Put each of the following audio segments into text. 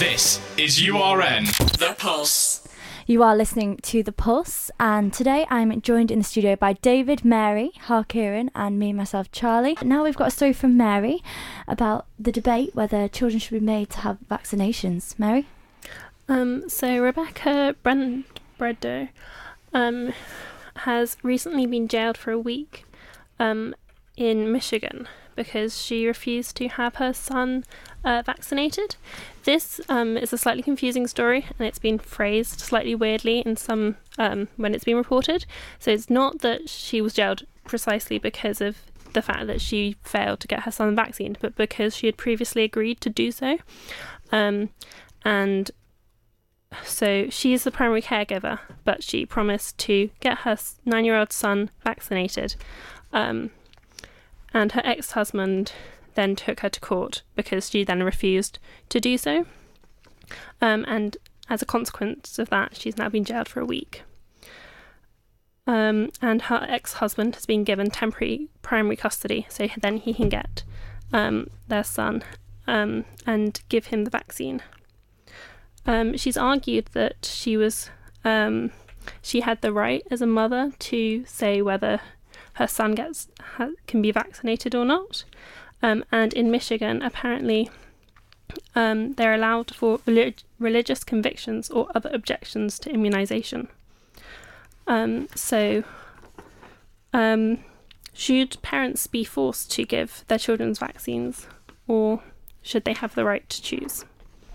This is URN The Pulse. You are listening to The Pulse, and today I'm joined in the studio by David, Mary, Harkiran, and me, myself, Charlie. Now we've got a story from Mary about the debate whether children should be made to have vaccinations. Mary? So Rebecca Bredo has recently been jailed for a week in Michigan because she refused to have her son vaccinated. This is a slightly confusing story, and it's been phrased slightly weirdly in some when it's been reported. So it's not that she was jailed precisely because of the fact that she failed to get her son vaccinated, but because she had previously agreed to do so. And so she is the primary caregiver, but she promised to get her 9-year-old son vaccinated. And her ex-husband then took her to court because she then refused to do so. And as a consequence of that, she's now been jailed for a week. And her ex-husband has been given temporary primary custody, so then he can get their son and give him the vaccine. She's argued that she had the right as a mother to say whether her son can be vaccinated or not. And in Michigan, apparently, they're allowed for religious convictions or other objections to immunisation. Should parents be forced to give their children's vaccines, or should they have the right to choose?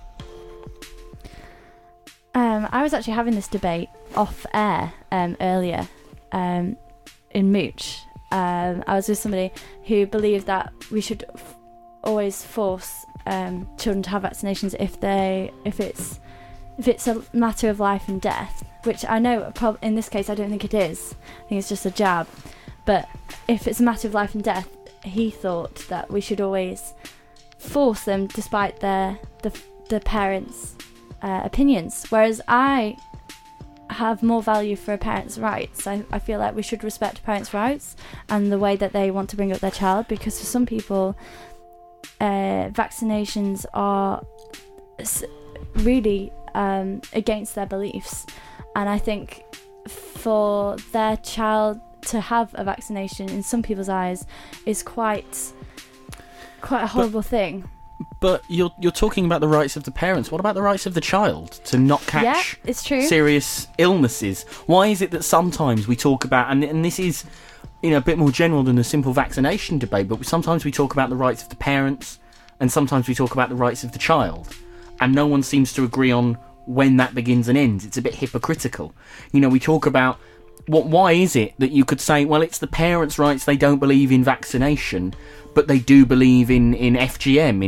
I was actually having this debate off air earlier in Mooch. I was with somebody who believed that we should always force children to have vaccinations if it's a matter of life and death, which I know in this case I don't think it is. I think it's just a jab. But if it's a matter of life and death, he thought that we should always force them despite the parents' opinions, whereas I have more value for a parent's rights. I feel like we should respect parents' rights and the way that they want to bring up their child, because for some people vaccinations are really against their beliefs, and I think for their child to have a vaccination in some people's eyes is quite a horrible thing. But you're talking about the rights of the parents. What about the rights of the child to not catch it's true. serious illnesses? Why is it that sometimes we talk about, and this is a bit more general than a simple vaccination debate, but sometimes we talk about the rights of the parents and sometimes we talk about the rights of the child, and no one seems to agree on when that begins and ends. It's a bit hypocritical. We talk about why is it that you could say, well, it's the parents' rights, they don't believe in vaccination, but they do believe in FGM,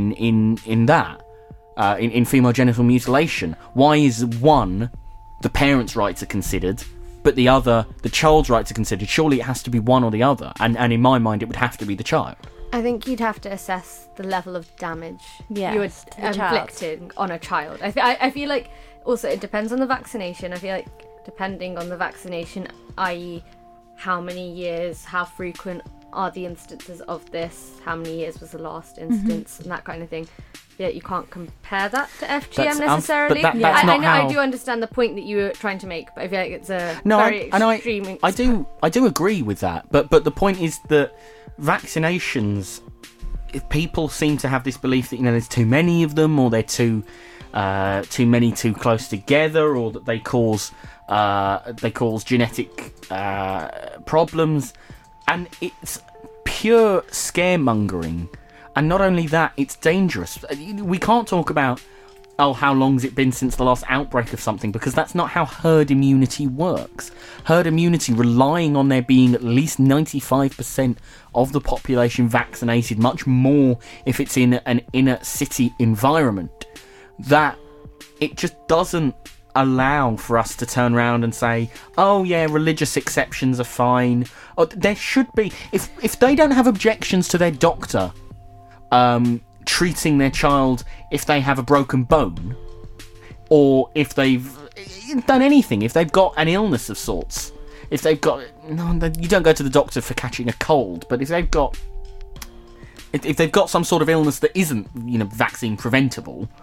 in female genital mutilation. Why is one, the parents' rights are considered, but the other, the child's rights are considered? Surely it has to be one or the other, and in my mind it would have to be the child. I think you'd have to assess the level of damage you would inflicted on a child. I feel like also it depends on the vaccination. I feel like depending on the vaccination, i.e. how many years, how frequent are the instances of this, how many years was the last instance, and that kind of thing. Yeah, you can't compare that to FGM necessarily. I do understand the point that you were trying to make, but I feel like it's a extreme. I do agree with that, but the point is that vaccinations, if people seem to have this belief that there's too many of them, or they're too many too close together, or that they cause genetic problems, and it's pure scaremongering. And not only that, it's dangerous. We can't talk about, how long's it been since the last outbreak of something, because that's not how herd immunity works. Herd immunity, relying on there being at least 95% of the population vaccinated, much more if it's in an inner city environment, that it just doesn't allow for us to turn around and say, oh yeah, religious exceptions are fine. There should be, if they don't have objections to their doctor treating their child if they have a broken bone, or if they've done anything, if they've got an illness of sorts, if they've got, you don't go to the doctor for catching a cold, but if they've got some sort of illness that isn't vaccine preventable,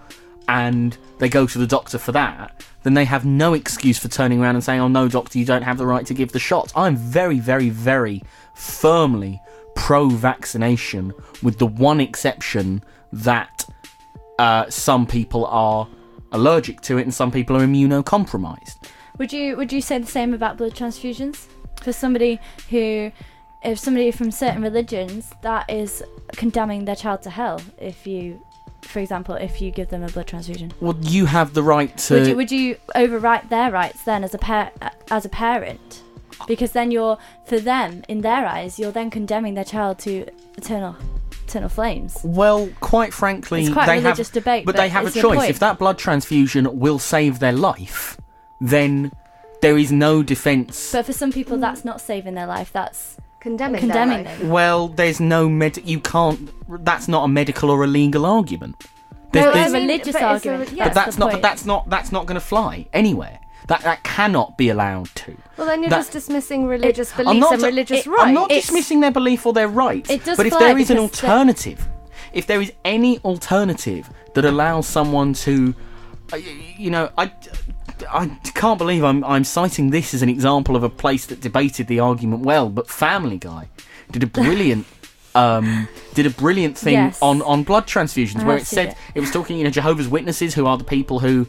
and they go to the doctor for that, then they have no excuse for turning around and saying, oh no, doctor, you don't have the right to give the shots. I'm very, very, very firmly pro-vaccination, with the one exception that some people are allergic to it and some people are immunocompromised. Would you say the same about blood transfusions? For somebody from certain religions, that is condemning their child to hell if you give them a blood transfusion. Well, you have the right to... Would you overwrite their rights then as a parent? Because then for them, in their eyes, you're then condemning their child to eternal flames. Well, quite frankly, it's quite a religious debate, but they have a choice. If that blood transfusion will save their life, then there is no defence. But for some people, that's not saving their life. That's condemning them. Well, there's no you can't. That's not a medical or a legal argument. There's a religious argument. But that's not going to fly anywhere. That cannot be allowed to. Well, then you're just dismissing religious beliefs and religious rights. I'm not dismissing their belief or their rights. But if there is an alternative, if there is any alternative that allows someone to, I can't believe I'm citing this as an example of a place that debated the argument well, but Family Guy did a brilliant thing on blood transfusions, where it said it was talking, Jehovah's Witnesses, who are the people who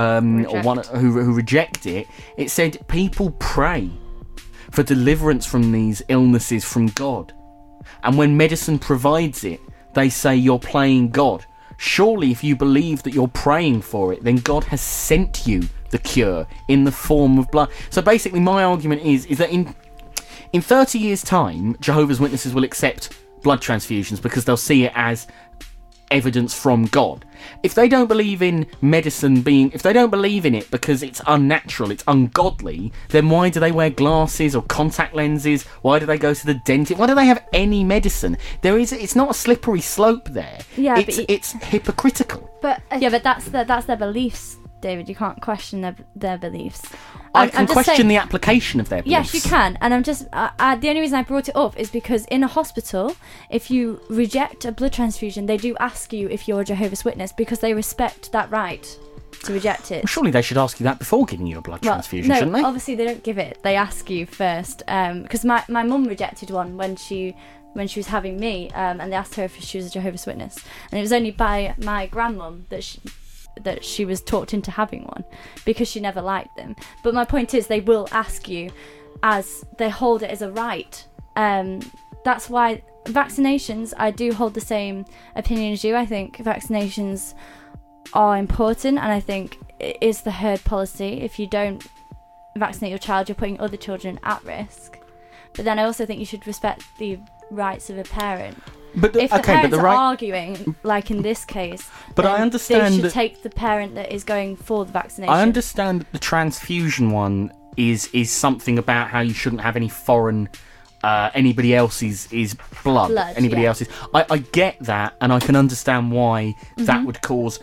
who reject it. It said people pray for deliverance from these illnesses from God, and when medicine provides it, they say you're playing God. Surely, if you believe that you're praying for it, then God has sent you the cure in the form of blood. So basically, my argument is that in 30 years' time, Jehovah's Witnesses will accept blood transfusions because they'll see it as evidence from God. If they don't believe in medicine if they don't believe in it because it's unnatural, it's ungodly, then why do they wear glasses or contact lenses? Why do they go to the dentist? Why do they have any medicine? It's not a slippery slope there. Yeah, it's hypocritical. But that's their beliefs, David. You can't question their beliefs. I can question the application of their beliefs. Yes, you can. And I'm just... the only reason I brought it up is because in a hospital, if you reject a blood transfusion, they do ask you if you're a Jehovah's Witness because they respect that right to reject it. Well, surely they should ask you that before giving you a blood transfusion, shouldn't they? Obviously they don't give it. They ask you first. Because my mum rejected one when she was having me, and they asked her if she was a Jehovah's Witness. And it was only by my grandmum that she was talked into having one because she never liked them. But my point is, they will ask you, as they hold it as a right. That's why vaccinations, I do hold the same opinion as you. I think vaccinations are important, and I think it is the herd policy. If you don't vaccinate your child, you're putting other children at risk. But then I also think you should respect the rights of a parent. But if the parents are arguing, like in this case, but I understand they should take the parent that is going for the vaccination. I understand that the transfusion one is something about how you shouldn't have any foreign anybody else's blood anybody else's. I get that, and I can understand why that would cause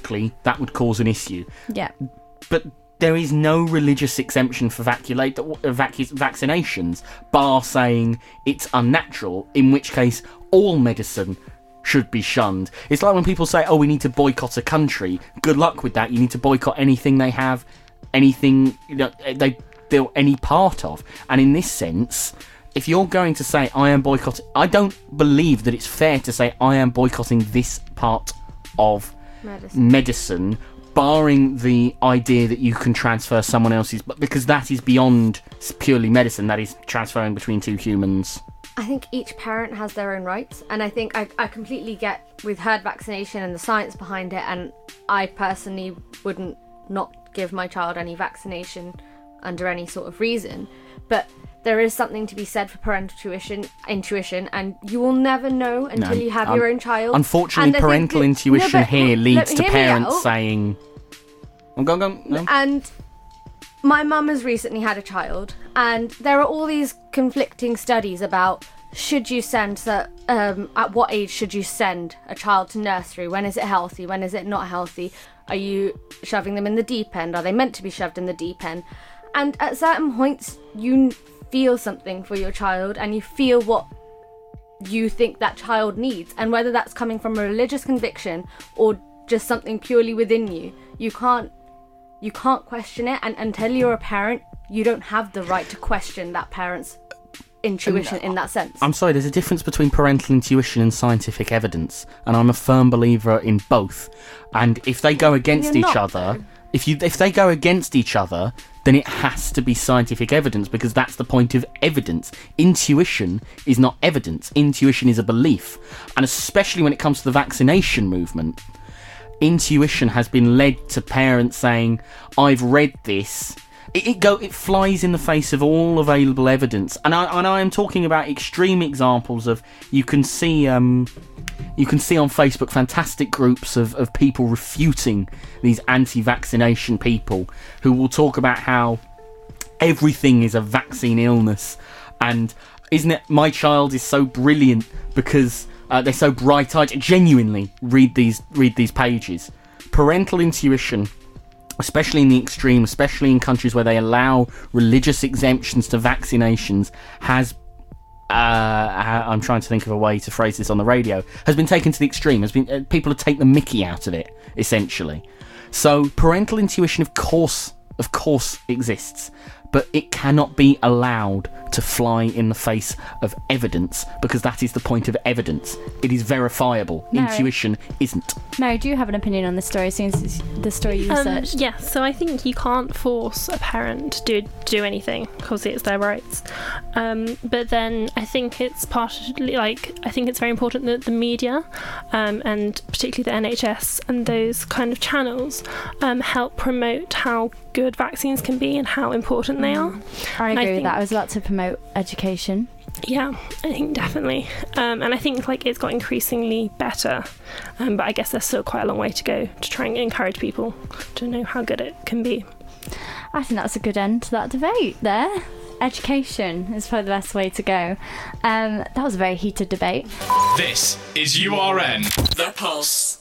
an issue. Yeah. But there is no religious exemption for vaccinations, bar saying it's unnatural, in which case all medicine should be shunned. It's like when people say, oh, we need to boycott a country. Good luck with that. You need to boycott anything they have, anything they feel any part of. And in this sense, if you're going to say, I am boycotting... I don't believe that it's fair to say, I am boycotting this part of medicine, barring the idea that you can transfer someone else's... because that is beyond purely medicine. That is transferring between two humans. I think each parent has their own rights, and I think I completely get with herd vaccination and the science behind it, and I personally wouldn't not give my child any vaccination under any sort of reason, but there is something to be said for parental intuition, and you will never know until you have your own child. Unfortunately, parental intuition here leads to parents saying... Go. And my mum has recently had a child, and there are all these conflicting studies about should you send at what age should you send a child to nursery? When is it healthy? When is it not healthy? Are you shoving them in the deep end? Are they meant to be shoved in the deep end? And at certain points, you feel something for your child, and you feel what you think that child needs, and whether that's coming from a religious conviction or just something purely within you. You can't question it, and until you're a parent, you don't have the right to question that parent's intuition in that sense. I'm sorry, there's a difference between parental intuition and scientific evidence, and I'm a firm believer in both. And if they go against each other, if they go against each other, then it has to be scientific evidence, because that's the point of evidence. Intuition is not evidence. Intuition is a belief. And especially when it comes to the vaccination movement, intuition has been led to parents saying, I've read this. It flies in the face of all available evidence. And I am talking about extreme examples of, you can see on Facebook fantastic groups of people refuting these anti-vaccination people, who will talk about how everything is a vaccine illness, and isn't it, my child is so brilliant because they're so bright-eyed. Genuinely read these pages. Parental intuition, especially in the extreme, especially in countries where they allow religious exemptions to vaccinations, has I'm trying to think of a way to phrase this on the radio, has been taken to the extreme. People have taken the mickey out of it, essentially. So parental intuition, of course exists, but it cannot be allowed to fly in the face of evidence, because that is the point of evidence. It is verifiable. Mary, intuition isn't. Mary, do you have an opinion on this story, since the story you researched? Yeah, so I think you can't force a parent to do anything, because it's their rights. But then I think it's partially, I think it's very important that the media, and particularly the NHS and those kind of channels, help promote how good vaccines can be and how important they are. I agree with that. I was about to promote education. Yeah, I think definitely. And I think it's got increasingly better, but I guess there's still quite a long way to go to try and encourage people to know how good it can be. I think that's a good end to that debate there. Education is probably the best way to go. That was a very heated debate. This is URN, The Pulse.